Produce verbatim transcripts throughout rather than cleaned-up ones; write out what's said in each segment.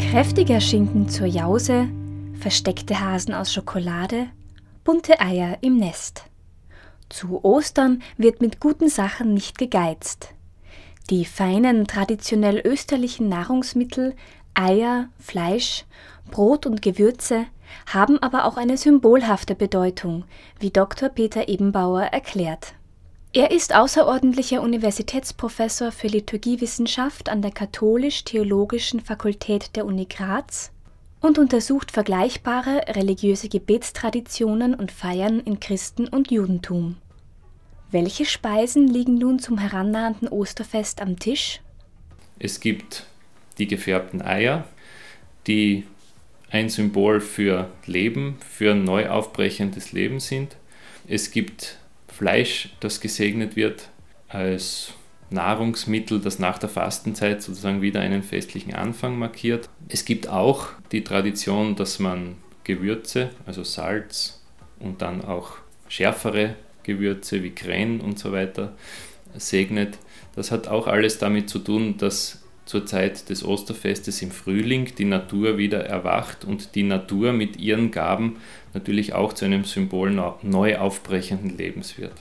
Kräftiger Schinken zur Jause, versteckte Hasen aus Schokolade, bunte Eier im Nest. Zu Ostern wird mit guten Sachen nicht gegeizt. Die feinen, traditionell österlichen Nahrungsmittel, Eier, Fleisch, Brot und Gewürze haben aber auch eine symbolhafte Bedeutung, wie Doktor Peter Ebenbauer erklärt. Er ist außerordentlicher Universitätsprofessor für Liturgiewissenschaft an der Katholisch-Theologischen Fakultät der Uni Graz und untersucht vergleichbare religiöse Gebetstraditionen und Feiern in Christen- und Judentum. Welche Speisen liegen nun zum herannahenden Osterfest am Tisch? Es gibt die gefärbten Eier, die ein Symbol für Leben, für ein neu aufbrechendes Leben sind. Es gibt Fleisch, das gesegnet wird als Nahrungsmittel, das nach der Fastenzeit sozusagen wieder einen festlichen Anfang markiert. Es gibt auch die Tradition, dass man Gewürze, also Salz und dann auch schärfere Gewürze wie Kren und so weiter segnet. Das hat auch alles damit zu tun, dass zur Zeit des Osterfestes im Frühling die Natur wieder erwacht und die Natur mit ihren Gaben natürlich auch zu einem Symbol neu aufbrechenden Lebens wird.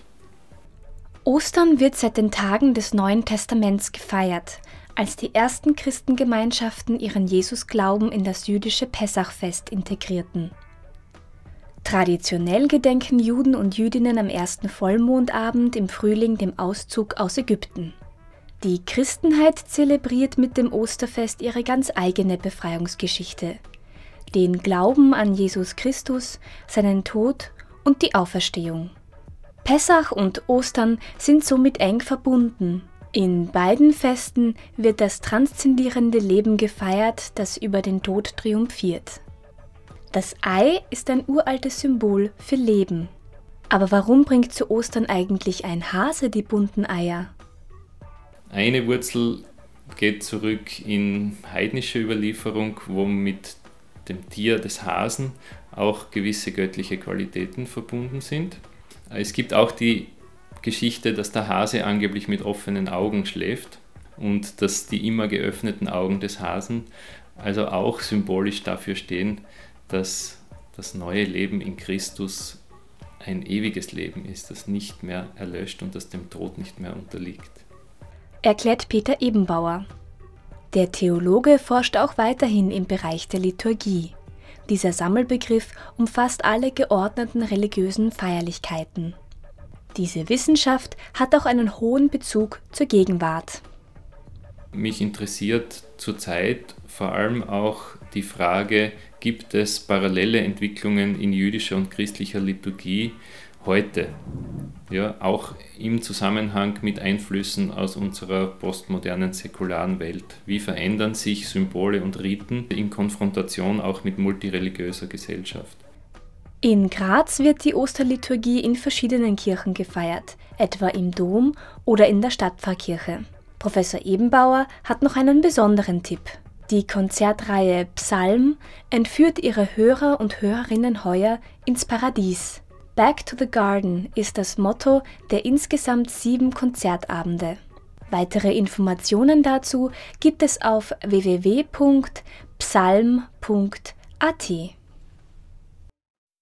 Ostern wird seit den Tagen des Neuen Testaments gefeiert, als die ersten Christengemeinschaften ihren Jesusglauben in das jüdische Pessachfest integrierten. Traditionell gedenken Juden und Jüdinnen am ersten Vollmondabend im Frühling dem Auszug aus Ägypten. Die Christenheit zelebriert mit dem Osterfest ihre ganz eigene Befreiungsgeschichte, den Glauben an Jesus Christus, seinen Tod und die Auferstehung. Pessach und Ostern sind somit eng verbunden. In beiden Festen wird das transzendierende Leben gefeiert, das über den Tod triumphiert. Das Ei ist ein uraltes Symbol für Leben. Aber warum bringt zu Ostern eigentlich ein Hase die bunten Eier? Eine Wurzel geht zurück in heidnische Überlieferung, wo mit dem Tier des Hasen auch gewisse göttliche Qualitäten verbunden sind. Es gibt auch die Geschichte, dass der Hase angeblich mit offenen Augen schläft und dass die immer geöffneten Augen des Hasen also auch symbolisch dafür stehen, dass das neue Leben in Christus ein ewiges Leben ist, das nicht mehr erlöscht und das dem Tod nicht mehr unterliegt. Erklärt Peter Ebenbauer. Der Theologe forscht auch weiterhin im Bereich der Liturgie. Dieser Sammelbegriff umfasst alle geordneten religiösen Feierlichkeiten. Diese Wissenschaft hat auch einen hohen Bezug zur Gegenwart. Mich interessiert zurzeit vor allem auch die Frage, gibt es parallele Entwicklungen in jüdischer und christlicher Liturgie heute? Ja, auch im Zusammenhang mit Einflüssen aus unserer postmodernen säkularen Welt. Wie verändern sich Symbole und Riten in Konfrontation auch mit multireligiöser Gesellschaft? In Graz wird die Osterliturgie in verschiedenen Kirchen gefeiert, etwa im Dom oder in der Stadtpfarrkirche. Professor Ebenbauer hat noch einen besonderen Tipp. Die Konzertreihe Psalm entführt ihre Hörer und Hörerinnen heuer ins Paradies. Back to the Garden ist das Motto der insgesamt sieben Konzertabende. Weitere Informationen dazu gibt es auf w w w punkt psalm punkt a t.